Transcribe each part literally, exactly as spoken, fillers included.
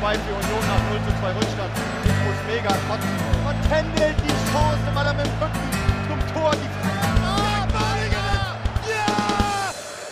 zwei für Union nach null zu zwei Rückstand. Ich muss mega kotzen. Und Kendall die Chance, weil er mit dem Rücken zum Tor die Ah, Badiger! Ja!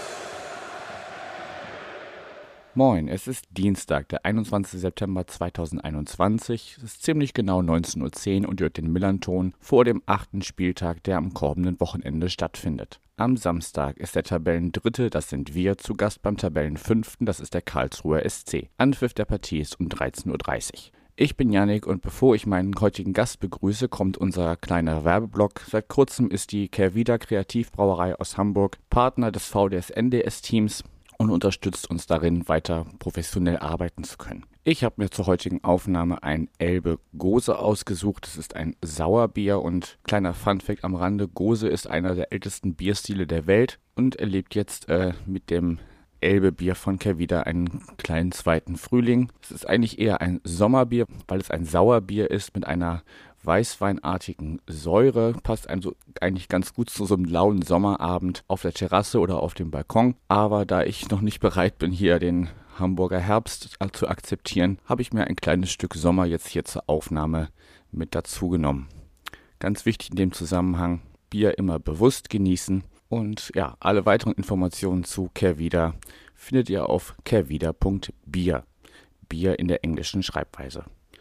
Moin, es ist Dienstag, der einundzwanzigster September zweitausendeinundzwanzig. Es ist ziemlich genau neunzehn Uhr zehn und ihr hört den Millanton vor dem achten Spieltag, der am kommenden Wochenende stattfindet. Am Samstag ist der Tabellendritte, das sind wir, zu Gast beim Tabellenfünften, das ist der Karlsruher S C. Anpfiff der Partie ist um dreizehn Uhr dreißig. Ich bin Yannick und bevor ich meinen heutigen Gast begrüße, kommt unser kleiner Werbeblock. Seit kurzem ist die Kehrwieder Kreativbrauerei aus Hamburg Partner des V D S N D S-Teams und unterstützt uns darin, weiter professionell arbeiten zu können. Ich habe mir zur heutigen Aufnahme ein Elbe Gose ausgesucht. Das ist ein Sauerbier und kleiner Funfact am Rande, Gose ist einer der ältesten Bierstile der Welt und erlebt jetzt äh, mit dem Elbe-Bier von Kehrwieder einen kleinen zweiten Frühling. Es ist eigentlich eher ein Sommerbier, weil es ein Sauerbier ist mit einer weißweinartigen Säure, passt einem so eigentlich ganz gut zu so einem lauen Sommerabend auf der Terrasse oder auf dem Balkon. Aber da ich noch nicht bereit bin, hier den Hamburger Herbst zu akzeptieren, habe ich mir ein kleines Stück Sommer jetzt hier zur Aufnahme mit dazu genommen. Ganz wichtig in dem Zusammenhang, Bier immer bewusst genießen. Und ja, alle weiteren Informationen zu Kehrwieder findet ihr auf kehrwieder punkt bier. Bier in der englischen Schreibweise.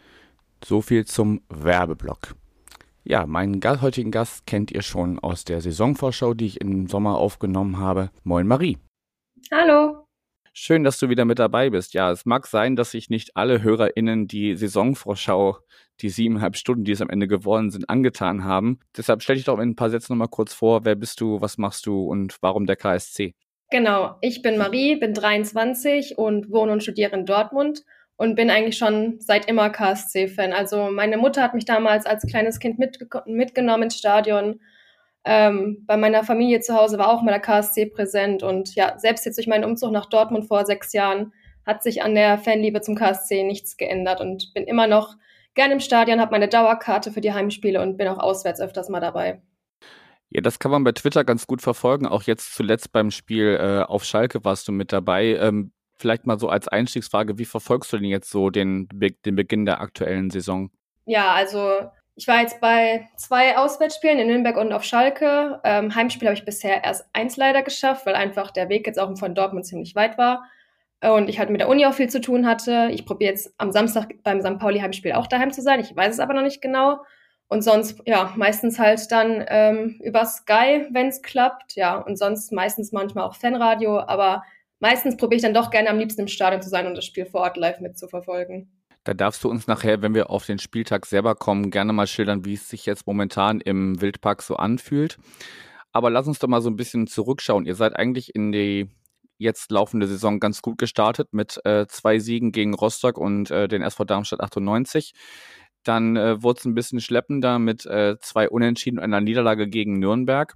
So viel zum Werbeblock. Ja, meinen heutigen Gast kennt ihr schon aus der Saisonvorschau, die ich im Sommer aufgenommen habe. Moin Marie. Hallo. Schön, dass du wieder mit dabei bist. Ja, es mag sein, dass sich nicht alle HörerInnen die Saisonvorschau, die siebeneinhalb Stunden, die es am Ende geworden sind, angetan haben. Deshalb stell dich doch in ein paar Sätzen nochmal kurz vor. Wer bist du, was machst du und warum der K S C? Genau, ich bin Marie, bin dreiundzwanzig und wohne und studiere in Dortmund und bin eigentlich schon seit immer K S C-Fan. Also meine Mutter hat mich damals als kleines Kind mitge- mitgenommen ins Stadion. Ähm, bei meiner Familie zu Hause war auch mal der K S C präsent und ja, selbst jetzt durch meinen Umzug nach Dortmund vor sechs Jahren hat sich an der Fanliebe zum K S C nichts geändert und bin immer noch gerne im Stadion, habe meine Dauerkarte für die Heimspiele und bin auch auswärts öfters mal dabei. Ja, das kann man bei Twitter ganz gut verfolgen. Auch jetzt zuletzt beim Spiel äh, auf Schalke warst du mit dabei. Ähm, vielleicht mal so als Einstiegsfrage, wie verfolgst du denn jetzt so den, den Beginn der aktuellen Saison? Ja, also ich war jetzt bei zwei Auswärtsspielen in Nürnberg und auf Schalke. Ähm, Heimspiel habe ich bisher erst eins leider geschafft, weil einfach der Weg jetzt auch von Dortmund ziemlich weit war. Und ich halt mit der Uni auch viel zu tun hatte. Ich probiere jetzt am Samstag beim Sankt Pauli-Heimspiel auch daheim zu sein. Ich weiß es aber noch nicht genau. Und sonst, ja, meistens halt dann ähm, über Sky, wenn es klappt. Ja, und sonst meistens manchmal auch Fanradio. Aber meistens probiere ich dann doch gerne am liebsten im Stadion zu sein und das Spiel vor Ort live mitzuverfolgen. Da darfst du uns nachher, wenn wir auf den Spieltag selber kommen, gerne mal schildern, wie es sich jetzt momentan im Wildpark so anfühlt. Aber lass uns doch mal so ein bisschen zurückschauen. Ihr seid eigentlich in die jetzt laufende Saison ganz gut gestartet mit äh, zwei Siegen gegen Rostock und äh, den S V Darmstadt achtundneunzig. Dann äh, wurde es ein bisschen schleppender mit äh, zwei Unentschieden und einer Niederlage gegen Nürnberg.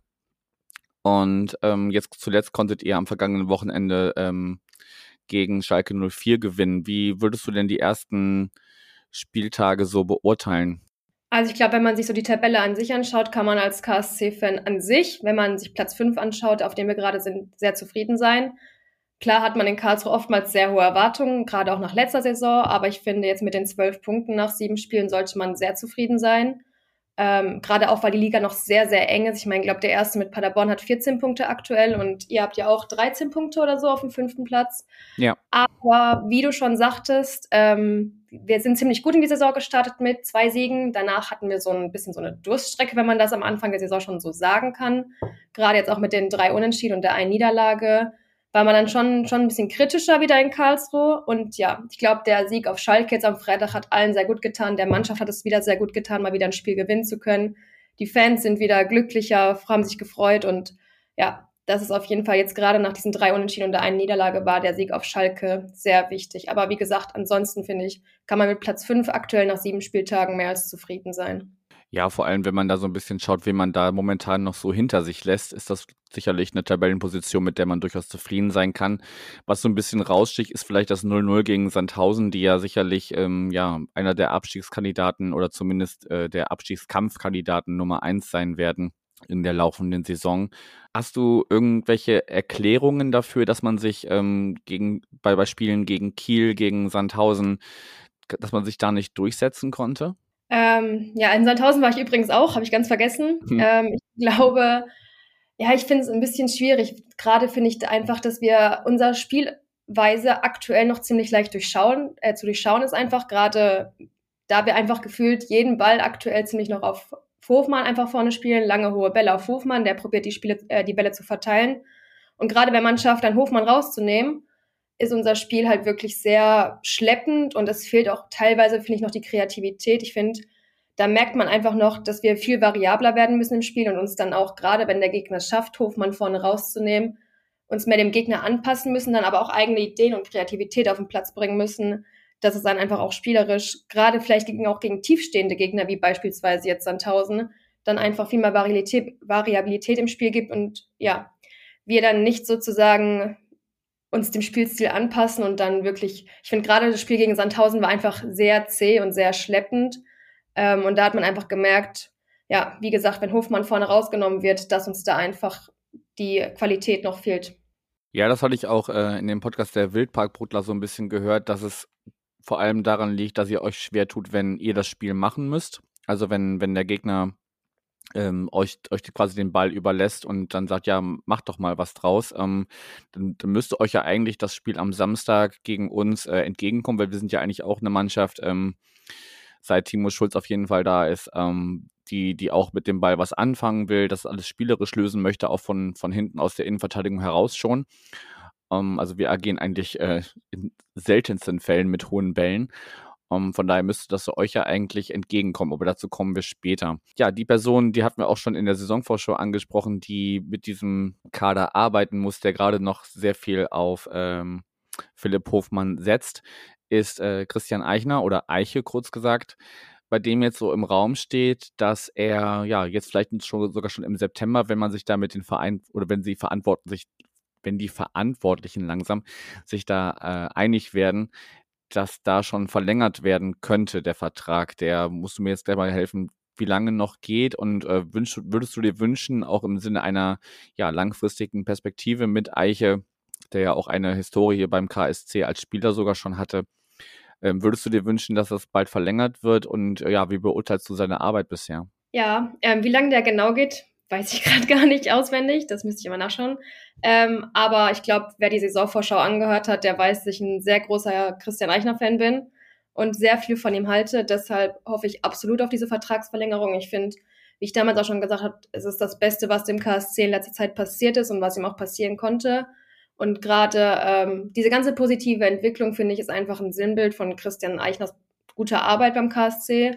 Und ähm, jetzt zuletzt konntet ihr am vergangenen Wochenende ähm, gegen Schalke null vier gewinnen. Wie würdest du denn die ersten Spieltage so beurteilen? Also ich glaube, wenn man sich so die Tabelle an sich anschaut, kann man als K S C-Fan an sich, wenn man sich Platz fünf anschaut, auf dem wir gerade sind, sehr zufrieden sein. Klar hat man in Karlsruhe oftmals sehr hohe Erwartungen, gerade auch nach letzter Saison, aber ich finde, jetzt mit den zwölf Punkten nach sieben Spielen sollte man sehr zufrieden sein. Ähm, gerade auch, weil die Liga noch sehr, sehr eng ist. Ich meine, ich glaube, der erste mit Paderborn hat vierzehn Punkte aktuell und ihr habt ja auch dreizehn Punkte oder so auf dem fünften Platz. Ja. Aber wie du schon sagtest, ähm, wir sind ziemlich gut in die Saison gestartet mit zwei Siegen. Danach hatten wir so ein bisschen so eine Durststrecke, wenn man das am Anfang der Saison schon so sagen kann. Gerade jetzt auch mit den drei Unentschieden und der einen Niederlage war man dann schon, schon ein bisschen kritischer wieder in Karlsruhe. Und ja, ich glaube, der Sieg auf Schalke jetzt am Freitag hat allen sehr gut getan. Der Mannschaft hat es wieder sehr gut getan, mal wieder ein Spiel gewinnen zu können. Die Fans sind wieder glücklicher, haben sich gefreut. Und ja, das ist auf jeden Fall jetzt gerade nach diesen drei Unentschieden und der einen Niederlage war der Sieg auf Schalke sehr wichtig. Aber wie gesagt, ansonsten finde ich, kann man mit Platz fünf aktuell nach sieben Spieltagen mehr als zufrieden sein. Ja, vor allem, wenn man da so ein bisschen schaut, wen man da momentan noch so hinter sich lässt, ist das sicherlich eine Tabellenposition, mit der man durchaus zufrieden sein kann. Was so ein bisschen raussticht, ist vielleicht das null null gegen Sandhausen, die ja sicherlich ähm, ja einer der Abstiegskandidaten oder zumindest äh, der Abstiegskampfkandidaten Nummer eins sein werden in der laufenden Saison. Hast du irgendwelche Erklärungen dafür, dass man sich ähm, gegen bei, bei Spielen gegen Kiel, gegen Sandhausen dass man sich da nicht durchsetzen konnte? Ähm, ja, in Sandhausen war ich übrigens auch, habe ich ganz vergessen. Hm. Ähm, ich glaube, ja, ich finde es ein bisschen schwierig. Gerade finde ich einfach, dass wir unser Spielweise aktuell noch ziemlich leicht durchschauen, äh, zu durchschauen ist einfach, gerade da wir einfach gefühlt jeden Ball aktuell ziemlich noch auf Hofmann einfach vorne spielen, lange hohe Bälle auf Hofmann, der probiert die Spiele, äh, die Bälle zu verteilen. Und gerade wenn man schafft, dann Hofmann rauszunehmen, ist unser Spiel halt wirklich sehr schleppend und es fehlt auch teilweise, finde ich, noch die Kreativität. Ich finde, da merkt man einfach noch, dass wir viel variabler werden müssen im Spiel und uns dann auch, gerade wenn der Gegner es schafft, Hofmann vorne rauszunehmen, uns mehr dem Gegner anpassen müssen, dann aber auch eigene Ideen und Kreativität auf den Platz bringen müssen, dass es dann einfach auch spielerisch, gerade vielleicht gegen, auch gegen tiefstehende Gegner, wie beispielsweise jetzt Sandhausen, dann einfach viel mehr Variabilität, Variabilität im Spiel gibt und ja, wir dann nicht sozusagen uns dem Spielstil anpassen und dann wirklich, ich finde gerade das Spiel gegen Sandhausen war einfach sehr zäh und sehr schleppend. Ähm, und da hat man einfach gemerkt, ja, wie gesagt, wenn Hofmann vorne rausgenommen wird, dass uns da einfach die Qualität noch fehlt. Ja, das hatte ich auch äh, in dem Podcast der Wildparkbrudler so ein bisschen gehört, dass es vor allem daran liegt, dass ihr euch schwer tut, wenn ihr das Spiel machen müsst. Also wenn, wenn der Gegner ähm, euch, euch quasi den Ball überlässt und dann sagt, ja, macht doch mal was draus, ähm, dann, dann müsste euch ja eigentlich das Spiel am Samstag gegen uns äh, entgegenkommen, weil wir sind ja eigentlich auch eine Mannschaft, ähm, seit Timo Schulz auf jeden Fall da ist, ähm, die, die auch mit dem Ball was anfangen will, das alles spielerisch lösen möchte, auch von, von hinten aus der Innenverteidigung heraus schon. Um, also wir agieren eigentlich äh, in seltensten Fällen mit hohen Bällen. Um, von daher müsste das so euch ja eigentlich entgegenkommen, aber dazu kommen wir später. Ja, die Person, die hatten wir auch schon in der Saisonvorschau angesprochen, die mit diesem Kader arbeiten muss, der gerade noch sehr viel auf ähm, Philipp Hofmann setzt, ist äh, Christian Eichner oder Eiche kurz gesagt, bei dem jetzt so im Raum steht, dass er ja jetzt vielleicht schon, sogar schon im September, wenn man sich da mit den Verein oder wenn sie verantworten sich wenn die Verantwortlichen langsam sich da äh, einig werden, dass da schon verlängert werden könnte, der Vertrag. Der musst du mir jetzt gleich mal helfen, wie lange noch geht und äh, wünsch, würdest du dir wünschen, auch im Sinne einer ja, langfristigen Perspektive mit Eiche, der ja auch eine Historie hier beim K S C als Spieler sogar schon hatte, äh, würdest du dir wünschen, dass das bald verlängert wird und äh, ja, wie beurteilst du seine Arbeit bisher? Ja, ähm, wie lange der genau geht, weiß ich gerade gar nicht auswendig, das müsste ich immer nachschauen. Ähm, aber ich glaube, wer die Saisonvorschau angehört hat, der weiß, dass ich ein sehr großer Christian Eichner-Fan bin und sehr viel von ihm halte. Deshalb hoffe ich absolut auf diese Vertragsverlängerung. Ich finde, wie ich damals auch schon gesagt habe, es ist das Beste, was dem K S C in letzter Zeit passiert ist und was ihm auch passieren konnte. Und gerade ähm, diese ganze positive Entwicklung, finde ich, ist einfach ein Sinnbild von Christian Eichners guter Arbeit beim K S C.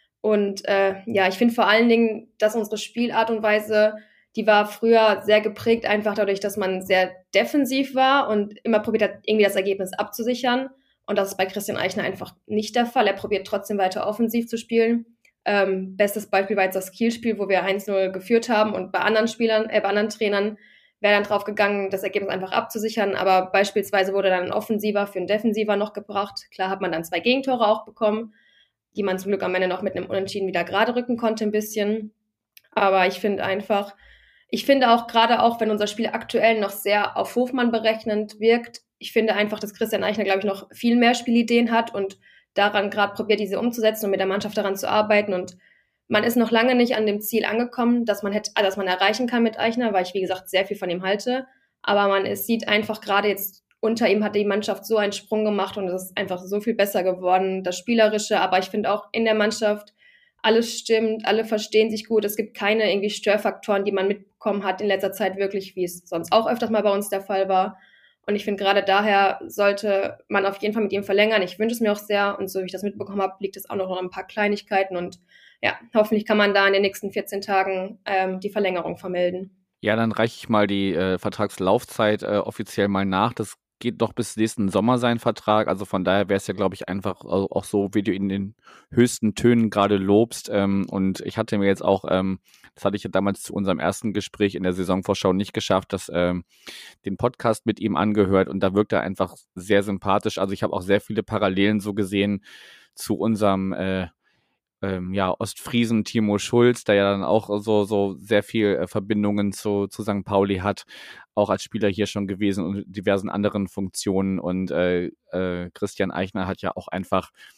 Und äh, ja, ich finde vor allen Dingen, dass unsere Spielart und Weise, die war früher sehr geprägt, einfach dadurch, dass man sehr defensiv war und immer probiert hat, irgendwie das Ergebnis abzusichern. Und das ist bei Christian Eichner einfach nicht der Fall. Er probiert trotzdem weiter offensiv zu spielen. Ähm, bestes Beispiel war jetzt das Kiel-Spiel, wo wir eins null geführt haben und bei anderen Spielern, äh, bei anderen Trainern wäre dann drauf gegangen, das Ergebnis einfach abzusichern. Aber beispielsweise wurde dann ein Offensiver für einen Defensiver noch gebracht. Klar hat man dann zwei Gegentore auch bekommen, die man zum Glück am Ende noch mit einem Unentschieden wieder gerade rücken konnte ein bisschen. Aber ich finde einfach, ich finde auch gerade auch, wenn unser Spiel aktuell noch sehr auf Hofmann berechnend wirkt, ich finde einfach, dass Christian Eichner, glaube ich, noch viel mehr Spielideen hat und daran gerade probiert, diese umzusetzen und mit der Mannschaft daran zu arbeiten. Und man ist noch lange nicht an dem Ziel angekommen, dass man hätte, dass man erreichen kann mit Eichner, weil ich, wie gesagt, sehr viel von ihm halte. Aber man es sieht einfach gerade jetzt, unter ihm hat die Mannschaft so einen Sprung gemacht und es ist einfach so viel besser geworden, das Spielerische. Aber ich finde auch in der Mannschaft, alles stimmt, alle verstehen sich gut. Es gibt keine irgendwie Störfaktoren, die man mitbekommen hat in letzter Zeit wirklich, wie es sonst auch öfters mal bei uns der Fall war. Und ich finde, gerade daher sollte man auf jeden Fall mit ihm verlängern. Ich wünsche es mir auch sehr. Und so wie ich das mitbekommen habe, liegt es auch noch an ein paar Kleinigkeiten. Und ja, hoffentlich kann man da in den nächsten vierzehn Tagen ähm, die Verlängerung vermelden. Ja, dann reiche ich mal die äh, Vertragslaufzeit äh, offiziell mal nach. Das geht doch bis nächsten Sommer sein Vertrag. Also von daher wäre es ja, glaube ich, einfach auch so, wie du ihn in den höchsten Tönen gerade lobst. Ähm, und ich hatte mir jetzt auch, ähm, das hatte ich ja damals zu unserem ersten Gespräch in der Saisonvorschau nicht geschafft, das, ähm, den Podcast mit ihm angehört. Und da wirkt er einfach sehr sympathisch. Also ich habe auch sehr viele Parallelen so gesehen zu unserem äh, ähm, ja, Ostfriesen Timo Schulz, der ja dann auch so, so sehr viel äh, Verbindungen zu, zu Sankt Pauli hat, auch als Spieler hier schon gewesen und diversen anderen Funktionen. Und äh, äh, Christian Eichner hat ja auch einfach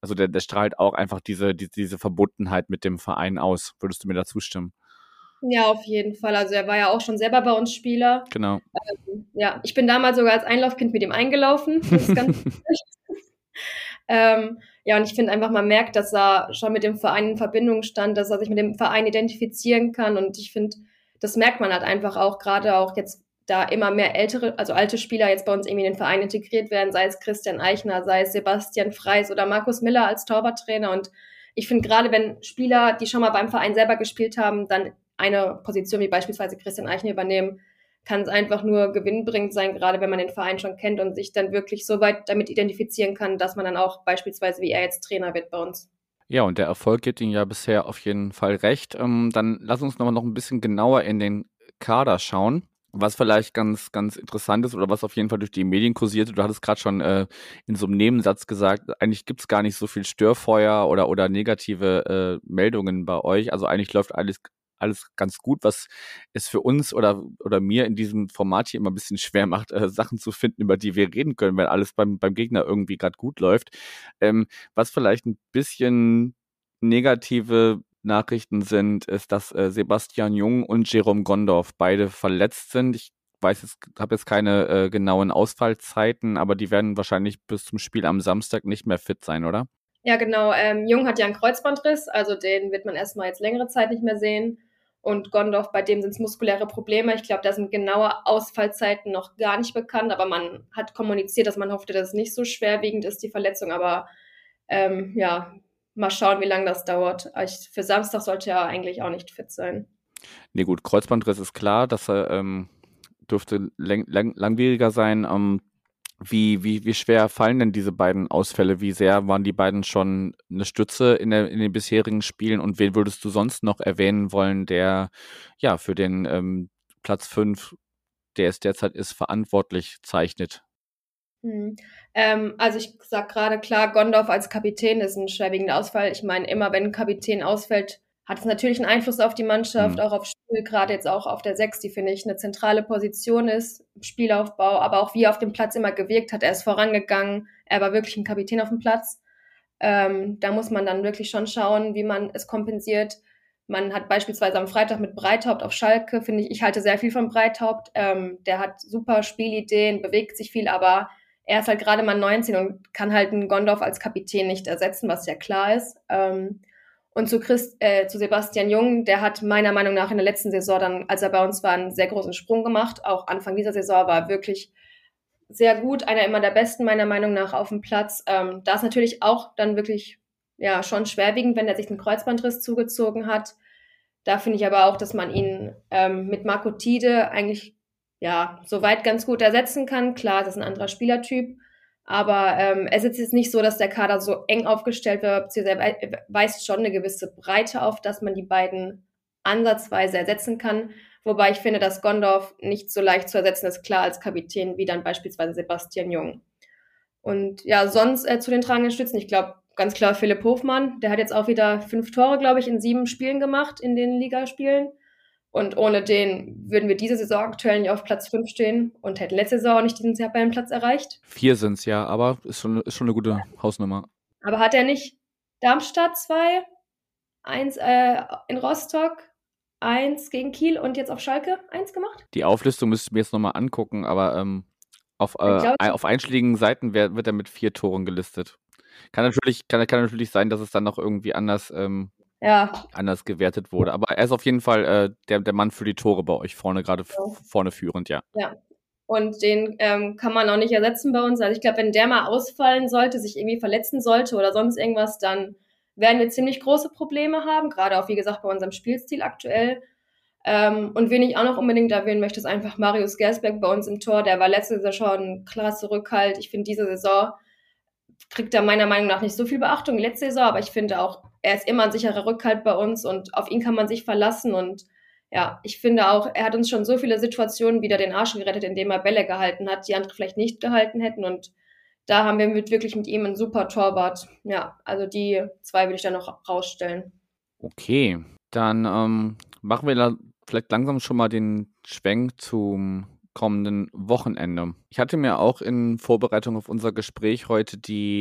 Also der, der strahlt auch einfach diese, die, diese Verbundenheit mit dem Verein aus. Würdest du mir da zustimmen? Ja, auf jeden Fall. Also er war ja auch schon selber bei uns Spieler. Genau. Ähm, ja, ich bin damals sogar als Einlaufkind mit ihm eingelaufen. Das ist ganz ähm, ja, und ich finde einfach, man merkt, dass er schon mit dem Verein in Verbindung stand, dass er sich mit dem Verein identifizieren kann. Und ich finde, das merkt man halt einfach auch, gerade auch jetzt, da immer mehr ältere, also alte Spieler jetzt bei uns irgendwie in den Verein integriert werden, sei es Christian Eichner, sei es Sebastian Freis oder Markus Miller als Torwarttrainer. Und ich finde gerade, wenn Spieler, die schon mal beim Verein selber gespielt haben, dann eine Position wie beispielsweise Christian Eichner übernehmen, kann es einfach nur gewinnbringend sein, gerade wenn man den Verein schon kennt und sich dann wirklich so weit damit identifizieren kann, dass man dann auch beispielsweise wie er jetzt Trainer wird bei uns. Ja, und der Erfolg gibt ihm ja bisher auf jeden Fall recht. Ähm, dann lass uns noch mal noch ein bisschen genauer in den Kader schauen. Was vielleicht ganz, ganz interessant ist oder was auf jeden Fall durch die Medien kursierte, du hattest gerade schon äh, in so einem Nebensatz gesagt, eigentlich gibt's gar nicht so viel Störfeuer oder, oder negative äh, Meldungen bei euch. Also eigentlich läuft alles, alles ganz gut, was es für uns oder, oder mir in diesem Format hier immer ein bisschen schwer macht, äh, Sachen zu finden, über die wir reden können, wenn alles beim, beim Gegner irgendwie gerade gut läuft. Ähm, was vielleicht ein bisschen negative Nachrichten sind, ist, dass äh, Sebastian Jung und Jerome Gondorf beide verletzt sind. Ich weiß jetzt, habe jetzt keine äh, genauen Ausfallzeiten, aber die werden wahrscheinlich bis zum Spiel am Samstag nicht mehr fit sein, oder? Ja, genau. Ähm, Jung hat ja einen Kreuzbandriss, also den wird man erstmal jetzt längere Zeit nicht mehr sehen. Und Gondorf, bei dem sind es muskuläre Probleme. Ich glaube, da sind genaue Ausfallzeiten noch gar nicht bekannt, aber man hat kommuniziert, dass man hoffte, dass es nicht so schwerwiegend ist, die Verletzung. Aber ähm, ja, mal schauen, wie lange das dauert. Ich, für Samstag sollte er eigentlich auch nicht fit sein. Nee, gut, Kreuzbandriss ist klar, dass er ähm, dürfte lang, lang, langwieriger sein. Ähm, wie, wie, wie schwer fallen denn diese beiden Ausfälle? Wie sehr waren die beiden schon eine Stütze in, der, in den bisherigen Spielen? Und wen würdest du sonst noch erwähnen wollen, der ja für den ähm, Platz fünf, der es derzeit ist, verantwortlich zeichnet? Hm. Ähm, also ich sag gerade klar, Gondorf als Kapitän ist ein schwerwiegender Ausfall. Ich meine, immer wenn ein Kapitän ausfällt, hat es natürlich einen Einfluss auf die Mannschaft, Mhm. auch aufs Spiel, gerade jetzt auch auf der Sechs, die, finde ich, eine zentrale Position ist im Spielaufbau, aber auch wie er auf dem Platz immer gewirkt hat. Er ist vorangegangen, er war wirklich ein Kapitän auf dem Platz. Ähm, da muss man dann wirklich schon schauen, wie man es kompensiert. Man hat beispielsweise am Freitag mit Breithaupt auf Schalke, finde ich, ich halte sehr viel von Breithaupt. Ähm, der hat super Spielideen, bewegt sich viel, aber er ist halt gerade mal neunzehn und kann halt einen Gondorf als Kapitän nicht ersetzen, was ja klar ist. Ähm, und zu, Christ, äh, zu Sebastian Jung, der hat meiner Meinung nach in der letzten Saison dann, als er bei uns war, einen sehr großen Sprung gemacht. Auch Anfang dieser Saison war er wirklich sehr gut, einer immer der Besten meiner Meinung nach auf dem Platz. Ähm, da ist natürlich auch dann wirklich ja schon schwerwiegend, wenn er sich einen Kreuzbandriss zugezogen hat. Da finde ich aber auch, dass man ihn ähm, mit Marco Tide eigentlich ja soweit ganz gut ersetzen kann. Klar, das ist ein anderer Spielertyp, aber ähm, es ist jetzt nicht so, dass der Kader so eng aufgestellt wird, beziehungsweise er weist schon eine gewisse Breite auf, dass man die beiden ansatzweise ersetzen kann. Wobei ich finde, dass Gondorf nicht so leicht zu ersetzen ist, klar als Kapitän, wie dann beispielsweise Sebastian Jung. Und ja, sonst äh, zu den tragenden Stützen, ich glaube, ganz klar Philipp Hofmann, der hat jetzt auch wieder fünf Tore, glaube ich, in sieben Spielen gemacht, in den Ligaspielen. Und ohne den würden wir diese Saison aktuell nicht auf Platz fünf stehen und hätten letzte Saison auch nicht diesen Tabellenplatz erreicht. Vier sind es ja, aber ist schon, ist schon eine gute Hausnummer. Aber hat er nicht Darmstadt zwei, eins äh, in Rostock, eins gegen Kiel und jetzt auf Schalke eins gemacht? Die Auflistung müsste ich mir jetzt nochmal angucken, aber ähm, auf, äh, glaub, auf einschlägigen Seiten wär, wird er mit vier Toren gelistet. Kann natürlich, kann, kann natürlich sein, dass es dann noch irgendwie anders, ähm, ja. anders gewertet wurde. Aber er ist auf jeden Fall äh, der, der Mann für die Tore bei euch vorne, gerade f- Ja. vorne führend, ja. Ja. Und den ähm, kann man auch nicht ersetzen bei uns. Also ich glaube, wenn der mal ausfallen sollte, sich irgendwie verletzen sollte oder sonst irgendwas, dann werden wir ziemlich große Probleme haben, gerade auch, wie gesagt, bei unserem Spielstil aktuell. Ähm, und wen ich auch noch unbedingt erwähnen möchte, ist einfach Marius Gersbeck bei uns im Tor. Der war letzte Saison schon ein klasse Rückhalt. Ich finde, diese Saison kriegt er meiner Meinung nach nicht so viel Beachtung wie letzte Saison, aber ich finde auch, er ist immer ein sicherer Rückhalt bei uns und auf ihn kann man sich verlassen. Und ja, ich finde auch, er hat uns schon so viele Situationen wieder den Arsch gerettet, indem er Bälle gehalten hat, die andere vielleicht nicht gehalten hätten. Und da haben wir mit, wirklich mit ihm einen super Torwart. Ja, also die zwei würde ich dann noch rausstellen. Okay, dann ähm, machen wir da vielleicht langsam schon mal den Schwenk zum kommenden Wochenende. Ich hatte mir auch in Vorbereitung auf unser Gespräch heute die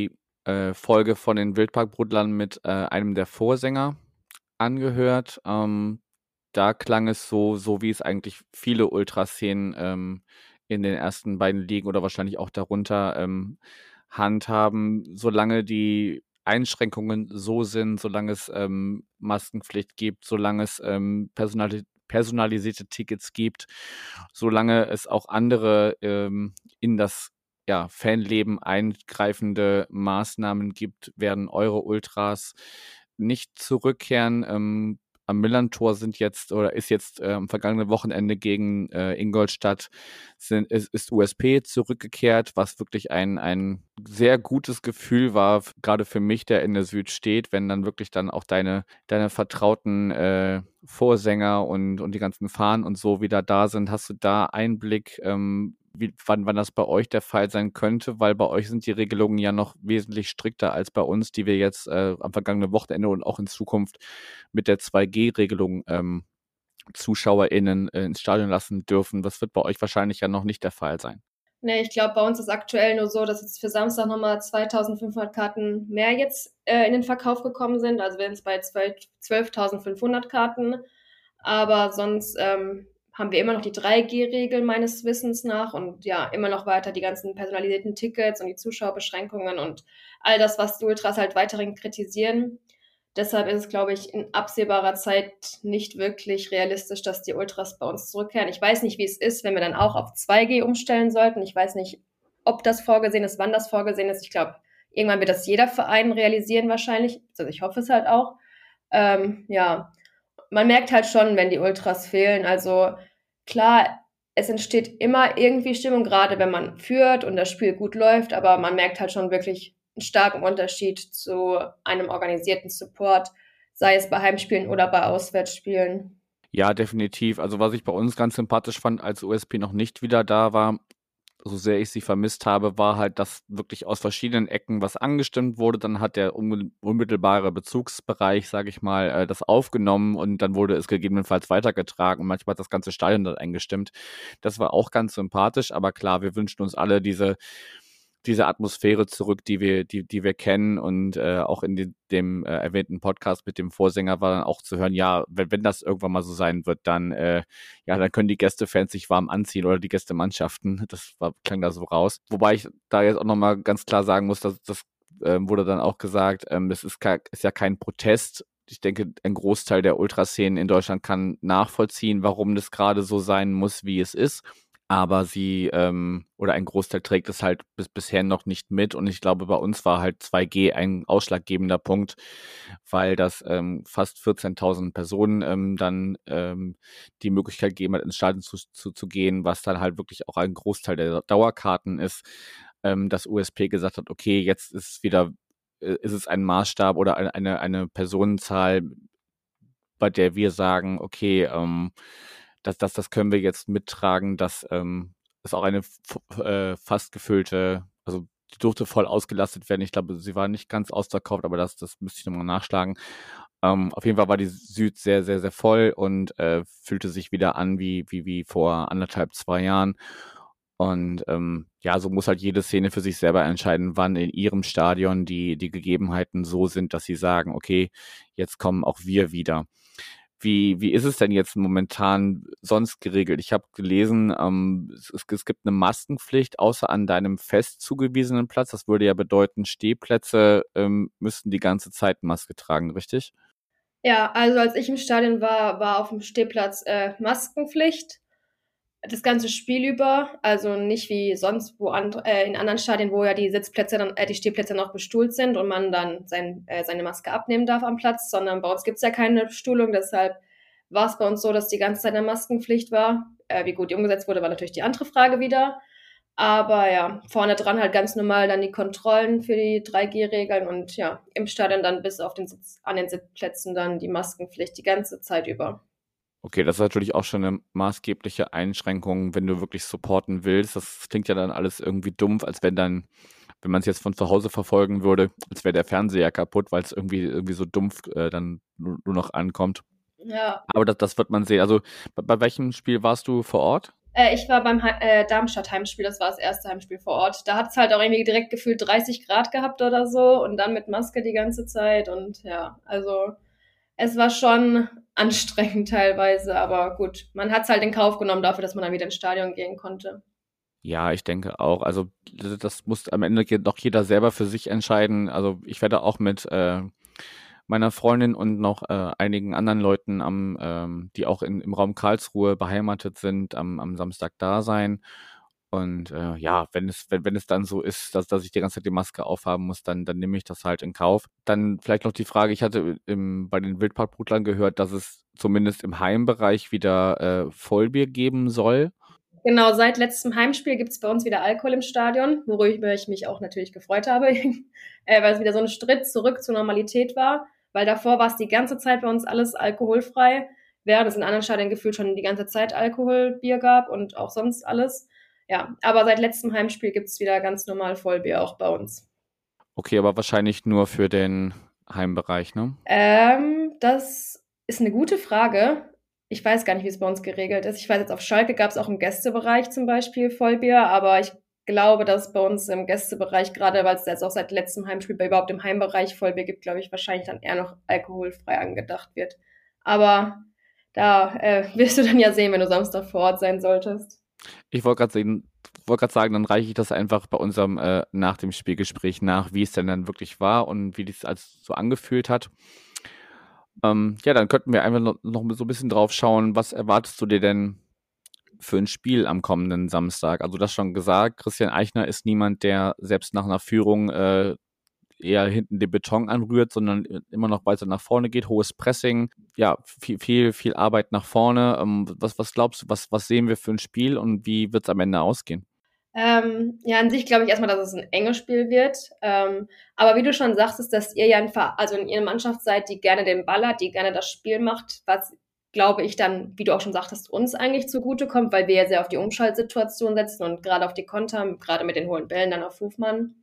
äh, Folge von den Wildparkbrudlern mit äh, einem der Vorsänger angehört. Ähm, da klang es so, so wie es eigentlich viele Ultraszenen ähm, in den ersten beiden Ligen oder wahrscheinlich auch darunter ähm, handhaben, solange die Einschränkungen so sind, solange es ähm, Maskenpflicht gibt, solange es ähm, personali personalisierte Tickets gibt, solange es auch andere ähm, in das ja, Fanleben eingreifende Maßnahmen gibt, werden eure Ultras nicht zurückkehren. Ähm, am Millerntor sind jetzt oder ist jetzt äh, am vergangenen Wochenende gegen äh, Ingolstadt sind, ist, ist U S P zurückgekehrt, was wirklich ein, ein sehr gutes Gefühl war, f- gerade für mich, der in der Süd steht, wenn dann wirklich dann auch deine, deine vertrauten äh, Vorsänger und, und die ganzen Fahnen und so wieder da sind. Hast du da Einblick, ähm, wie, wann, wann das bei euch der Fall sein könnte? Weil bei euch sind die Regelungen ja noch wesentlich strikter als bei uns, die wir jetzt äh, am vergangenen Wochenende und auch in Zukunft mit der zwei G Regelung ähm, ZuschauerInnen äh, ins Stadion lassen dürfen. Das wird bei euch wahrscheinlich ja noch nicht der Fall sein. Nee, ich glaube, bei uns ist aktuell nur so, dass jetzt für Samstag nochmal zweitausendfünfhundert Karten mehr jetzt äh, in den Verkauf gekommen sind. Also wir sind jetzt bei zwölftausendfünfhundert Karten. Aber sonst ähm, haben wir immer noch die drei G Regel meines Wissens nach und ja, immer noch weiter die ganzen personalisierten Tickets und die Zuschauerbeschränkungen und all das, was die Ultras halt weiterhin kritisieren. Deshalb ist es, glaube ich, in absehbarer Zeit nicht wirklich realistisch, dass die Ultras bei uns zurückkehren. Ich weiß nicht, wie es ist, wenn wir dann auch auf zwei G umstellen sollten. Ich weiß nicht, ob das vorgesehen ist, wann das vorgesehen ist. Ich glaube, irgendwann wird das jeder Verein realisieren wahrscheinlich. Also ich hoffe es halt auch. Ähm, ja, man merkt halt schon, wenn die Ultras fehlen. Also klar, es entsteht immer irgendwie Stimmung, gerade wenn man führt und das Spiel gut läuft, aber man merkt halt schon wirklich einen starken Unterschied zu einem organisierten Support, sei es bei Heimspielen oder bei Auswärtsspielen. Ja, definitiv. Also was ich bei uns ganz sympathisch fand, als U S P noch nicht wieder da war, so sehr ich sie vermisst habe, war halt, dass wirklich aus verschiedenen Ecken was angestimmt wurde. Dann hat der unmittelbare Bezugsbereich, sage ich mal, äh, das aufgenommen und dann wurde es gegebenenfalls weitergetragen und manchmal hat das ganze Stadion dann eingestimmt. Das war auch ganz sympathisch, aber klar, wir wünschen uns alle diese diese Atmosphäre zurück, die wir, die, die wir kennen und äh, auch in die, dem äh, erwähnten Podcast mit dem Vorsänger war dann auch zu hören, ja, wenn, wenn das irgendwann mal so sein wird, dann äh, ja, dann können die Gästefans sich warm anziehen oder die Gästemannschaften. Das war, klang da so raus. Wobei ich da jetzt auch nochmal ganz klar sagen muss, dass das äh, wurde dann auch gesagt, ähm, das ist, ke- ist ja kein Protest. Ich denke, ein Großteil der Ultraszenen in Deutschland kann nachvollziehen, warum das gerade so sein muss, wie es ist. Aber sie, ähm, oder ein Großteil trägt es halt bis bisher noch nicht mit. Und ich glaube, bei uns war halt zwei G ein ausschlaggebender Punkt, weil das ähm, fast vierzehntausend Personen ähm, dann ähm, die Möglichkeit gegeben hat, ins Stadion zu, zu, zu gehen, was dann halt wirklich auch ein Großteil der Dauerkarten ist, ähm, dass U S P gesagt hat, okay, jetzt ist wieder, äh, ist es ein Maßstab oder eine, eine, eine Personenzahl, bei der wir sagen, okay, ähm, das, das, das können wir jetzt mittragen, dass ähm, es auch eine f- äh, fast gefüllte, also die durfte voll ausgelastet werden. Ich glaube, sie war nicht ganz ausverkauft, aber das, das müsste ich nochmal nachschlagen. Ähm, auf jeden Fall war die Süd sehr, sehr, sehr voll und äh, fühlte sich wieder an wie, wie, wie vor anderthalb, zwei Jahren. Und ähm, ja, so muss halt jede Szene für sich selber entscheiden, wann in ihrem Stadion die, die Gegebenheiten so sind, dass sie sagen, okay, jetzt kommen auch wir wieder. Wie, wie ist es denn jetzt momentan sonst geregelt? Ich habe gelesen, ähm, es, es gibt eine Maskenpflicht, außer an deinem fest zugewiesenen Platz. Das würde ja bedeuten, Stehplätze ähm, müssten die ganze Zeit Maske tragen, richtig? Ja, also als ich im Stadion war, war auf dem Stehplatz äh, Maskenpflicht. Das ganze Spiel über, also nicht wie sonst wo and, äh, in anderen Stadien, wo ja die Sitzplätze dann, äh, die Stehplätze noch bestuhlt sind und man dann sein, äh, seine Maske abnehmen darf am Platz, sondern bei uns gibt's ja keine Bestuhlung, deshalb war es bei uns so, dass die ganze Zeit eine Maskenpflicht war. Äh, wie gut die umgesetzt wurde, war natürlich die andere Frage wieder. Aber ja, vorne dran halt ganz normal dann die Kontrollen für die drei G Regeln und ja, im Stadion dann bis auf den Sitz, an den Sitzplätzen dann die Maskenpflicht die ganze Zeit über. Okay, das ist natürlich auch schon eine maßgebliche Einschränkung, wenn du wirklich supporten willst. Das klingt ja dann alles irgendwie dumpf, als wenn dann, wenn man es jetzt von zu Hause verfolgen würde, als wäre der Fernseher kaputt, weil es irgendwie irgendwie so dumpf äh, dann nur, nur noch ankommt. Ja, Aber das, das wird man sehen. Also bei, bei welchem Spiel warst du vor Ort? Äh, ich war beim Hei- äh, Darmstadt-Heimspiel, das war das erste Heimspiel vor Ort. Da hat es halt auch irgendwie direkt gefühlt dreißig Grad gehabt oder so und dann mit Maske die ganze Zeit und ja, also es war schon anstrengend teilweise, aber gut, man hat es halt in Kauf genommen dafür, dass man dann wieder ins Stadion gehen konnte. Ja, ich denke auch. Also das das muss am Ende ge- doch jeder selber für sich entscheiden. Also ich werde auch mit äh, meiner Freundin und noch äh, einigen anderen Leuten, am, ähm, die auch in, im Raum Karlsruhe beheimatet sind, am, am Samstag da sein. Und äh, ja, wenn es, wenn, wenn es dann so ist, dass, dass ich die ganze Zeit die Maske aufhaben muss, dann, dann nehme ich das halt in Kauf. Dann vielleicht noch die Frage, ich hatte im, bei den Wildparkbrutlern gehört, dass es zumindest im Heimbereich wieder äh, Vollbier geben soll. Genau, seit letztem Heimspiel gibt es bei uns wieder Alkohol im Stadion, worüber ich mich auch natürlich gefreut habe, äh, weil es wieder so ein Schritt zurück zur Normalität war, weil davor war es die ganze Zeit bei uns alles alkoholfrei, während es in anderen Stadien gefühlt schon die ganze Zeit Alkoholbier gab und auch sonst alles. Ja, aber seit letztem Heimspiel gibt es wieder ganz normal Vollbier auch bei uns. Okay, aber wahrscheinlich nur für den Heimbereich, ne? Ähm, das ist eine gute Frage. Ich weiß gar nicht, wie es bei uns geregelt ist. Ich weiß jetzt, auf Schalke gab es auch im Gästebereich zum Beispiel Vollbier, aber ich glaube, dass bei uns im Gästebereich, gerade weil es jetzt auch seit letztem Heimspiel bei überhaupt im Heimbereich Vollbier gibt, glaube ich, wahrscheinlich dann eher noch alkoholfrei angedacht wird. Aber da äh, wirst du dann ja sehen, wenn du Samstag vor Ort sein solltest. Ich wollte gerade sagen, wollt grad sagen, dann reiche ich das einfach bei unserem äh, nach dem Spielgespräch nach, wie es denn dann wirklich war und wie das als so angefühlt hat. Ähm, ja, dann könnten wir einfach noch, noch so ein bisschen drauf schauen, was erwartest du dir denn für ein Spiel am kommenden Samstag? Also das schon gesagt, Christian Eichner ist niemand, der selbst nach einer Führung äh, eher hinten den Beton anrührt, sondern immer noch weiter nach vorne geht, hohes Pressing, ja, viel, viel, viel Arbeit nach vorne. Ähm, was, was glaubst du, was, was sehen wir für ein Spiel und wie wird es am Ende ausgehen? Ähm, ja, an sich glaube ich erstmal, dass es ein enges Spiel wird. Ähm, aber wie du schon sagtest, dass ihr ja ein Ver also in ihrer Mannschaft seid, die gerne den Ball hat, die gerne das Spiel macht, was glaube ich dann, wie du auch schon sagtest, uns eigentlich zugutekommt, weil wir ja sehr auf die Umschaltsituation setzen und gerade auf die Konter, gerade mit den hohen Bällen dann auf Hofmann.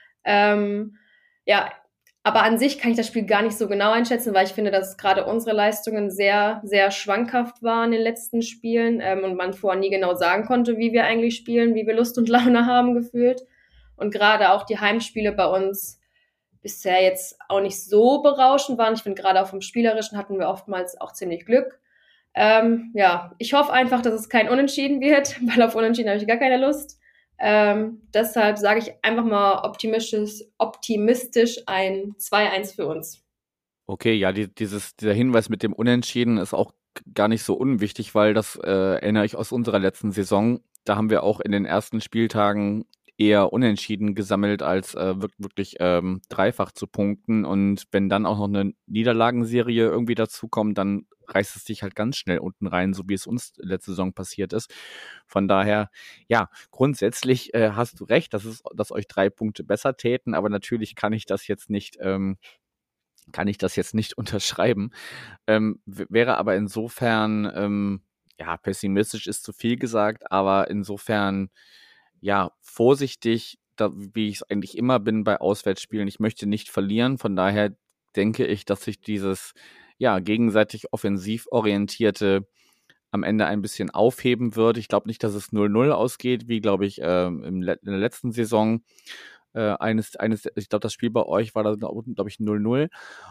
Ähm, ja, aber an sich kann ich das Spiel gar nicht so genau einschätzen, weil ich finde, dass gerade unsere Leistungen sehr, sehr schwankhaft waren in den letzten Spielen ähm, und man vorher nie genau sagen konnte, wie wir eigentlich spielen, wie wir Lust und Laune haben gefühlt. Und gerade auch die Heimspiele bei uns bisher jetzt auch nicht so berauschend waren. Ich finde, gerade auch vom Spielerischen hatten wir oftmals auch ziemlich Glück. Ähm, ja, ich hoffe einfach, dass es kein Unentschieden wird, weil auf Unentschieden habe ich gar keine Lust. Ähm, deshalb sage ich einfach mal optimistisch, optimistisch ein zwei eins für uns. Okay, ja, die, dieses, dieser Hinweis mit dem Unentschieden ist auch gar nicht so unwichtig, weil das äh, erinnere ich aus unserer letzten Saison. Da haben wir auch in den ersten Spieltagen eher Unentschieden gesammelt, als äh, wirklich, wirklich ähm, dreifach zu punkten. Und wenn dann auch noch eine Niederlagenserie irgendwie dazukommt, dann reißt es dich halt ganz schnell unten rein, so wie es uns letzte Saison passiert ist. Von daher, ja, grundsätzlich äh, hast du recht, dass es, dass euch drei Punkte besser täten, aber natürlich kann ich das jetzt nicht ähm, kann ich das jetzt nicht unterschreiben. Ähm, w- wäre aber insofern, ähm, ja, pessimistisch ist zu viel gesagt, aber insofern, ja, vorsichtig, da, wie ich es eigentlich immer bin bei Auswärtsspielen. Ich möchte nicht verlieren, von daher denke ich, dass sich dieses, ja, gegenseitig offensiv orientierte am Ende ein bisschen aufheben wird. Ich glaube nicht, dass es null null ausgeht, wie, glaube ich, ähm, im, Le- in der letzten Saison. Äh, eines, eines, ich glaube, das Spiel bei euch war da, glaube glaub ich, null null.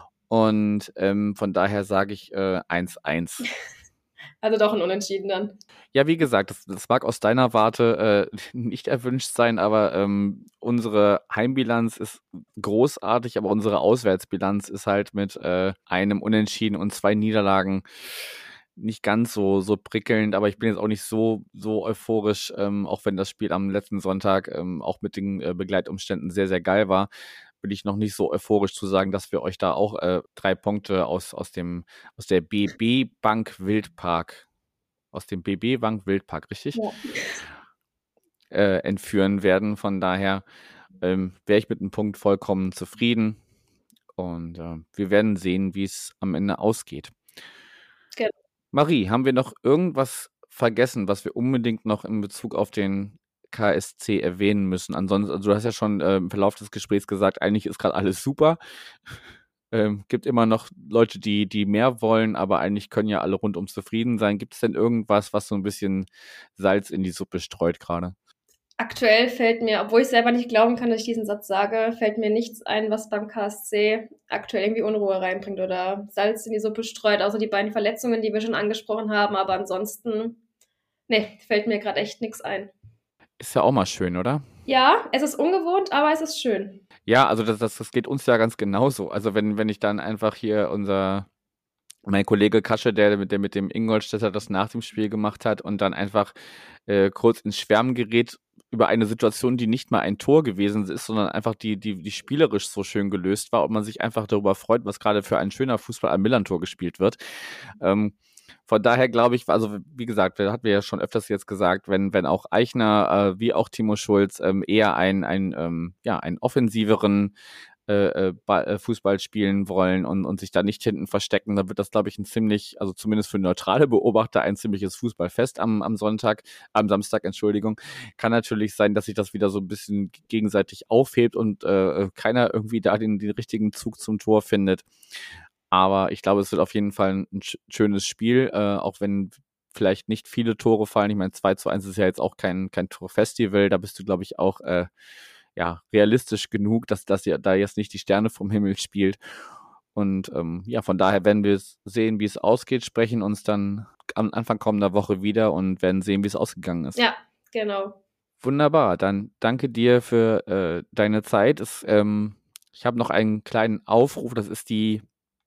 Und ähm, von daher sage ich äh, eins eins. Also doch ein Unentschieden dann. Ja, wie gesagt, das, das mag aus deiner Warte äh, nicht erwünscht sein, aber ähm, unsere Heimbilanz ist großartig, aber unsere Auswärtsbilanz ist halt mit äh, einem Unentschieden und zwei Niederlagen nicht ganz so, so prickelnd, aber ich bin jetzt auch nicht so, so euphorisch, ähm, auch wenn das Spiel am letzten Sonntag ähm, auch mit den äh, Begleitumständen sehr, sehr geil war, bin ich noch nicht so euphorisch zu sagen, dass wir euch da auch äh, drei Punkte aus, aus, dem, aus der B B Bank Wildpark, aus dem B B Bank Wildpark, richtig? Ja. Äh, entführen werden. Von daher ähm, wäre ich mit einem Punkt vollkommen zufrieden und äh, wir werden sehen, wie es am Ende ausgeht. Genau. Marie, haben wir noch irgendwas vergessen, was wir unbedingt noch in Bezug auf den K S C erwähnen müssen? Ansonsten, also du hast ja schon äh, im Verlauf des Gesprächs gesagt, eigentlich ist gerade alles super. ähm, gibt immer noch Leute, die, die mehr wollen, aber eigentlich können ja alle rundum zufrieden sein. Gibt es denn irgendwas, was so ein bisschen Salz in die Suppe streut gerade? Aktuell fällt mir, obwohl ich selber nicht glauben kann, dass ich diesen Satz sage, fällt mir nichts ein, was beim K S C aktuell irgendwie Unruhe reinbringt oder Salz in die Suppe streut, außer die beiden Verletzungen, die wir schon angesprochen haben. Aber ansonsten, nee, fällt mir gerade echt nichts ein. Ist ja auch mal schön, oder? Ja, es ist ungewohnt, aber es ist schön. Ja, also das, das, das geht uns ja ganz genauso. Also wenn, wenn ich dann einfach hier unser, mein Kollege Kasche, der, mit- der mit dem Ingolstädter das nach dem Spiel gemacht hat und dann einfach äh, kurz ins Schwärmen gerät über eine Situation, die nicht mal ein Tor gewesen ist, sondern einfach die, die, die spielerisch so schön gelöst war und man sich einfach darüber freut, was gerade für ein schöner Fußball am Millantor gespielt wird. Ähm, von daher glaube ich, also wie gesagt, das hatten wir ja schon öfters jetzt gesagt, wenn, wenn auch Eichner äh, wie auch Timo Schulz ähm, eher ein, ein, ähm, ja, einen offensiveren äh, äh, Ba- äh, Fußball spielen wollen und, und sich da nicht hinten verstecken, dann wird das, glaube ich, ein ziemlich, also zumindest für neutrale Beobachter, ein ziemliches Fußballfest am, am Sonntag, am Samstag, Entschuldigung. Kann natürlich sein, dass sich das wieder so ein bisschen gegenseitig aufhebt und äh, keiner irgendwie da den, den richtigen Zug zum Tor findet. Aber ich glaube, es wird auf jeden Fall ein sch- schönes Spiel, äh, auch wenn vielleicht nicht viele Tore fallen. Ich meine, zwei zu eins ist ja jetzt auch kein, kein Torfestival. Da bist du, glaube ich, auch äh, ja, realistisch genug, dass das ja da jetzt nicht die Sterne vom Himmel spielt. Und ähm, ja, von daher werden wir es sehen, wie es ausgeht, sprechen uns dann am Anfang kommender Woche wieder und werden sehen, wie es ausgegangen ist. Ja, genau. Wunderbar, dann danke dir für äh, deine Zeit. Es, ähm, ich habe noch einen kleinen Aufruf, das ist die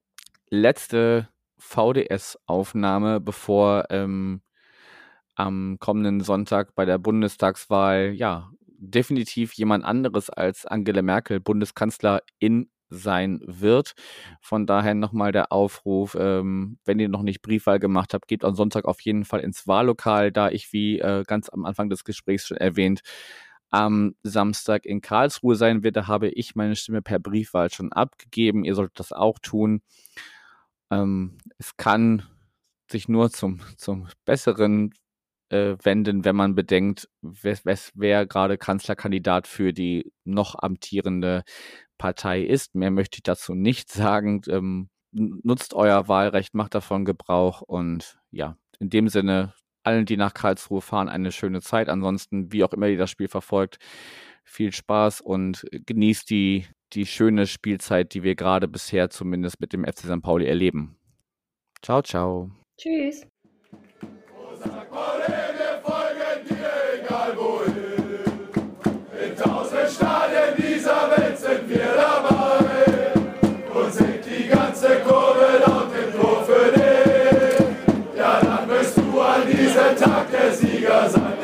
letzte V D S-Aufnahme, bevor ähm, am kommenden Sonntag bei der Bundestagswahl ja definitiv jemand anderes als Angela Merkel Bundeskanzlerin sein wird. Von daher nochmal der Aufruf, ähm, wenn ihr noch nicht Briefwahl gemacht habt, geht am Sonntag auf jeden Fall ins Wahllokal, da ich, wie äh, ganz am Anfang des Gesprächs schon erwähnt, am Samstag in Karlsruhe sein werde, habe ich meine Stimme per Briefwahl schon abgegeben. Ihr solltet das auch tun. Ähm, es kann sich nur zum, zum Besseren äh, wenden, wenn man bedenkt, wer, wer, wer gerade Kanzlerkandidat für die noch amtierende Partei ist. Mehr möchte ich dazu nicht sagen. Ähm, nutzt euer Wahlrecht, macht davon Gebrauch und ja, in dem Sinne, allen, die nach Karlsruhe fahren, eine schöne Zeit. Ansonsten, wie auch immer ihr das Spiel verfolgt, viel Spaß und genießt die, die schöne Spielzeit, die wir gerade bisher zumindest mit dem F C Sankt Pauli erleben. Ciao, ciao. Tschüss. Sankt Pauli, wir folgen dir, egal wohin. In tausend Stadien dieser Welt sind wir dabei. Und singt die ganze Kurve laut den Tor für dich. Ja, dann wirst du an diesem Tag der Sieger sein.